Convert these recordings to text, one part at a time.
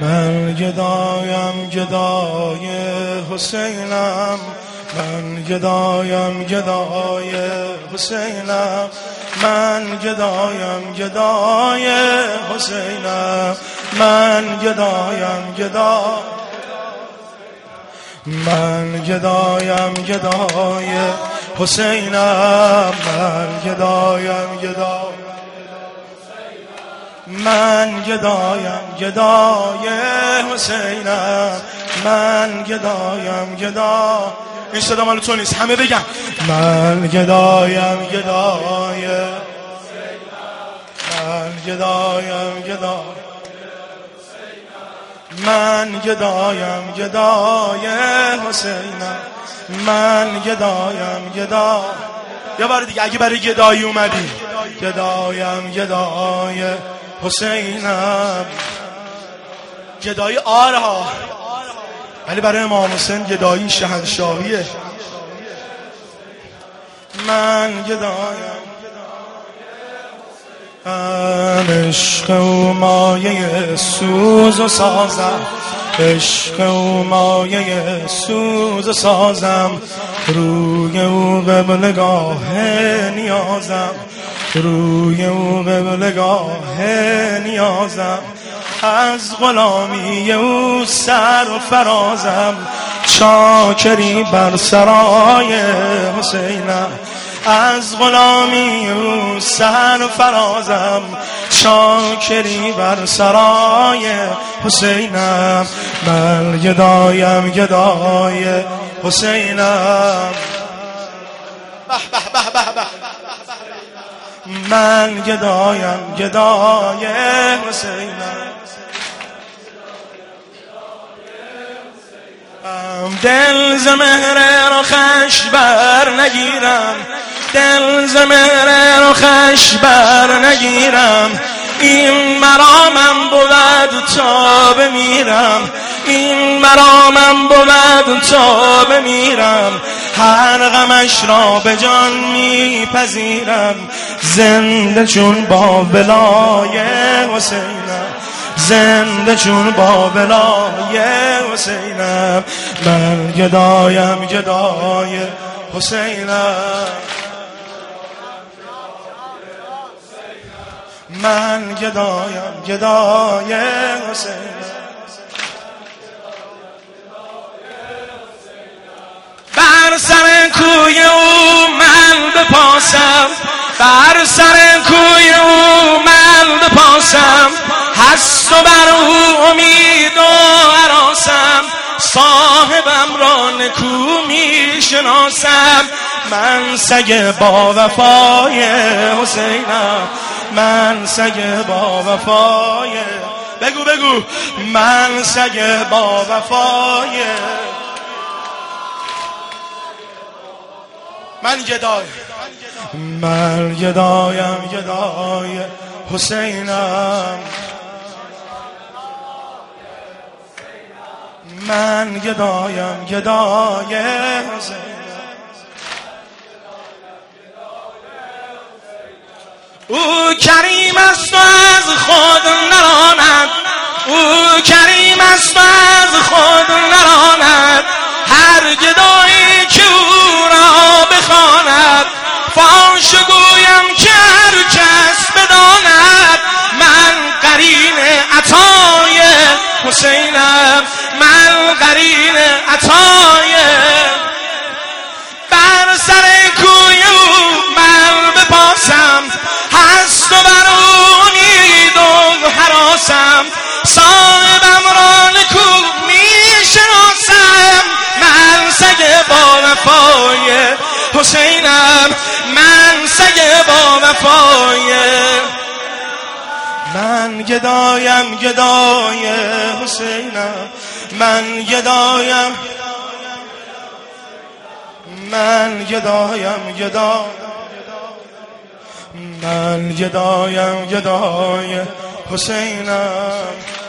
من گدایم گدای حسینم، من گدایم گدای حسینم، من گدایم گدای حسینم، من گدایم گدای، من گدایم گدای حسینم، من گدایم گدای، من گدایم گدای حسینم، من گدایم گدای. این صدا مال تو نیست، همه بگم من گدایم گدای، من گدایم گدای، من گدایم گدای حسینم، من گدایم گدای. یه بار دیگه اگه برای گدایی اومدی، گدایم گدای حسینم. گدایی آره ها، ولی برای امام حسین گدایی شهنشاهیه. من گدایم عشق و مایه سوز و سازم، عشق و مایه سوز و سازم، روی او قبلگاه نیازم، روی او قبلگاه نیازم، از غلامی او سر فرازم، چاکری بر سرای حسینم، از غلامی او سر فرازم، چاکری بر سرای حسینم. من گدایم گدای حسینم، به به به به به، من گدایم گدای حسینم. دل ز مهر رخش بر نگیرم، دل ز مهر رخش بر نگیرم، این مرامم بود تا بمیرم، این مرامم بود تا بمیرم، هر غمش را به جان میپذیرم، زنده چون با ولای حسینم، زنده چون با ولای حسینم. من گدایم گدای حسینم، من گدایم گدای حسینم. بر سر کوی او من بپاسم، بر سر کوی او من بپاسم، هست و بر او امید و هراسم، صاحبم را نکو می شناسم، من سگ با وفای حسینم، من سگ با وفای، بگو بگو، من سگ با وفای، من گدای، من گدایم گدای حسینم، من گدایم گدای حسینم. او کریم است و از خود نراند، او کریم است و از خود نراند، هر گدایی که او را بخواند، فاش گویم که هر کس بداند، من قرین عطای حسینم، من قرین عطای. بر سر کوی او من بپاسم، هست و بر او امید و هراسم، صاحبم را نکو می شناسم، من سگ با وفای حسینم، من سگ با وفای. من گدایم گدای حسینم، من گدایم، من گدایم گدای، من گدایم گدای حسینم،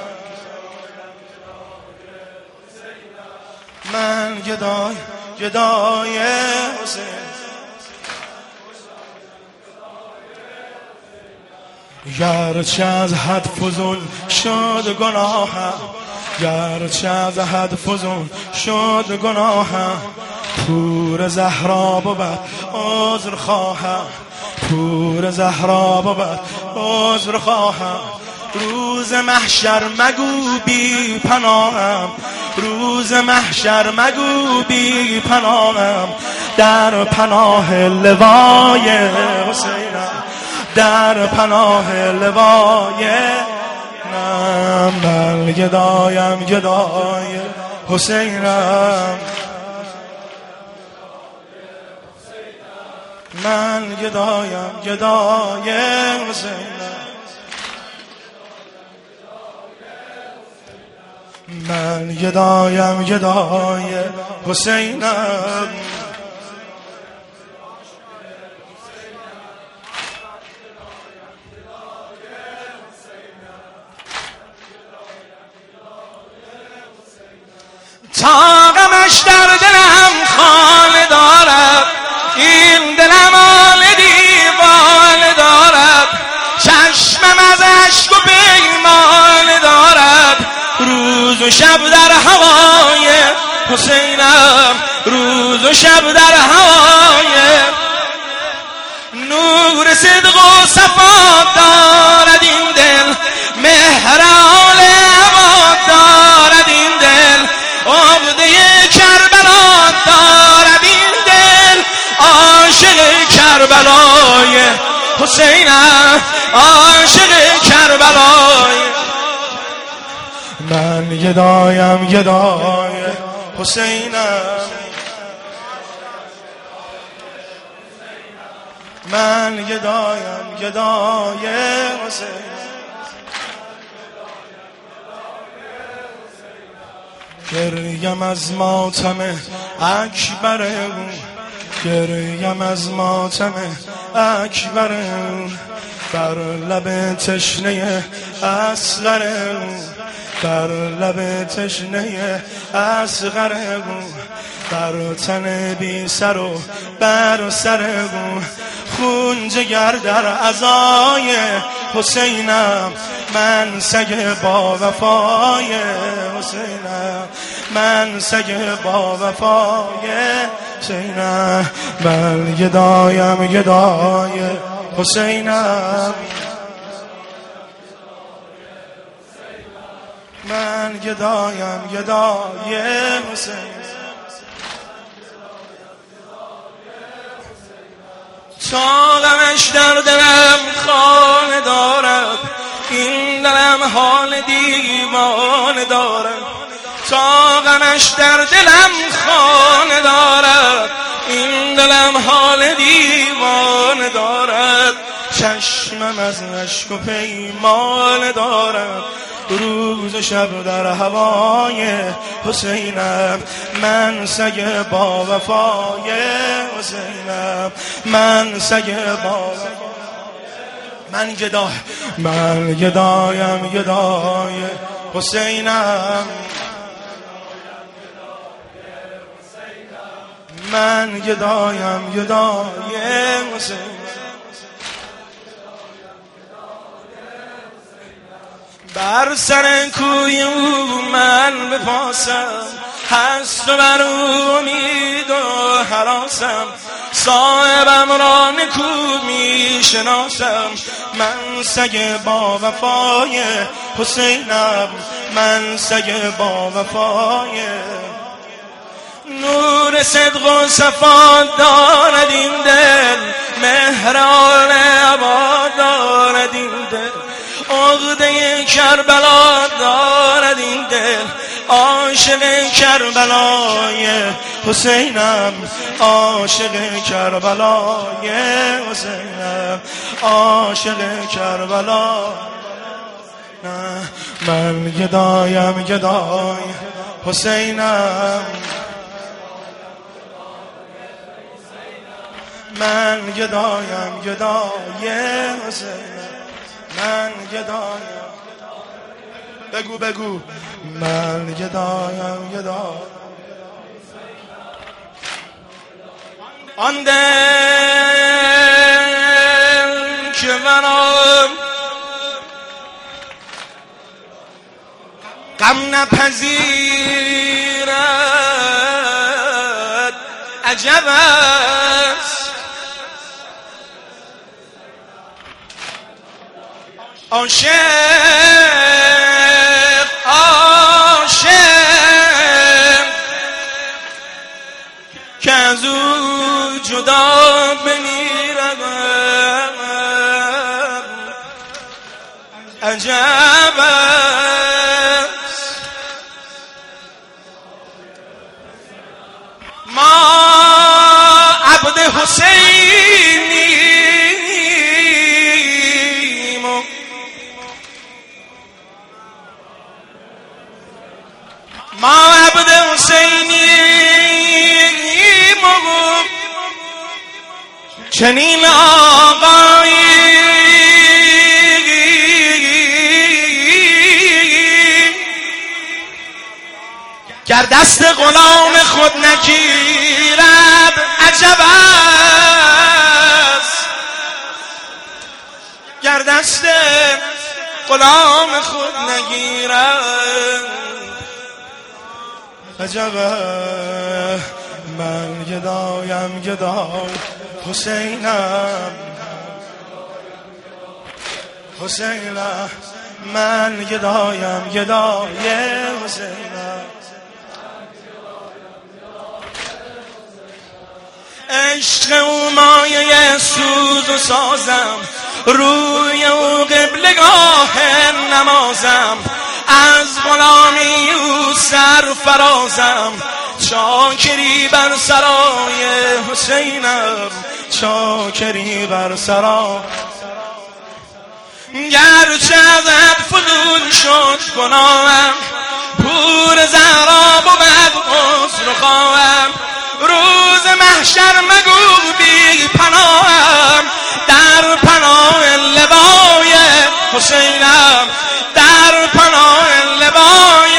من گدای گدای حسین. گرچه از حد فزون شد گناهم، گرچه از حد فزون شد گناهم، پور زهرا بود عذر خواهم، پور زهرا بود عذر خواهم. روز محشر مگو بی پناهم، روز محشر مگو بی پناهم، در پناه لوای حسینم، در پناه لوای من گدایم گدای حسینم، من گدایم گدای حسینم، من گدایم گدای حسینم. تا غمش در دلم خانه دارد، این دلم آل دیوانه دارد، چشمم از اشک و پیمانه دارد، روز و شب در هوای حسینم، روز و شب در هوای. نور صدق و صفا دارد این دل، مهر آل عباد دارد این دل، عقده کربلا دارد این دل، عاشق کربلای حسینم، عاشق کربلای. من گدایم گدای حسینم، من گدایم گدای حسینم. گریم از ماتم اکبر او، گریم از ماتم اکبر او، بر لب تشنه اصغر او، بر لب تشنه اصغر او، بر تن بی سر و بر سر او، خون جگر در عزای حسینم، من سگ با وفای حسینم، من سگ با وفای حسینم، من گدایم گدای حسینم، من گدایم گدای حسینم. تا غمش در دلم خانه دارد، این دلم حال دیوانه دارد، تا غمش در دلم خانه دارد، این دلم حال دیوانه دارد، چشمم از اشک و پیمانه دارد، روز و شب در هوای حسینم، من سگ با وفای حسینم، من سگ با من گدای، من گدایم گدای حسینم، من گدایم گدای حسینم. بر سر کوی او من بپاسم، هست و بر او امید و هراسم، صاحبم را نکو می شناسم، من سگ با وفای حسینم، من سگ با وفای. نور صدق و صفا دارد این دل، مهر آل عباد دارد این دل، عقده کربلا دارد این دل، عاشق کربلای حسینم، عاشق کربلای حسینم، عاشق کربلا. من گدایم گدای حسینم، من گدایم گدای حسینم، من گدایم. بگو بگو من گدایم گدای. آن دل که منم غم نپذیرد عجب است عاشق که از او جدا بمیرد عجب است ما عبد حسینیم ما عبد حسینیم چنین آقایی گر دست غلام خود نگیرد عجب است گر دست غلام خود نگیرد عجب است من گدایم گدای حسینم حسینم من گدایم گدای حسینم عشق او مایه سوز و سازم روی او قبلگاه نمازم از غلامی او سرفرازم چاکری بر سرای حسینم چاکری بر سرای گرچه ازت فضول شد گناهم پور زهرا بود عذر خواهم روز محشر مگو بی پناهم در پناه لوای حسینم در پناه لوای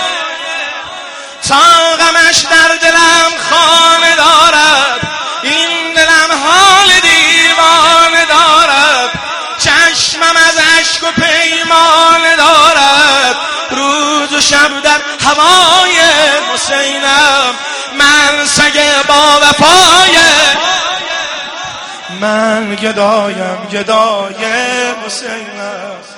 تا غمش در دلم خانه دارد این دلم حال دیوانه دارد چشمم از اشک و پیمانه دارد روز و شب در هوای حسینم من سگ با وفای من گدایم گدای حسینم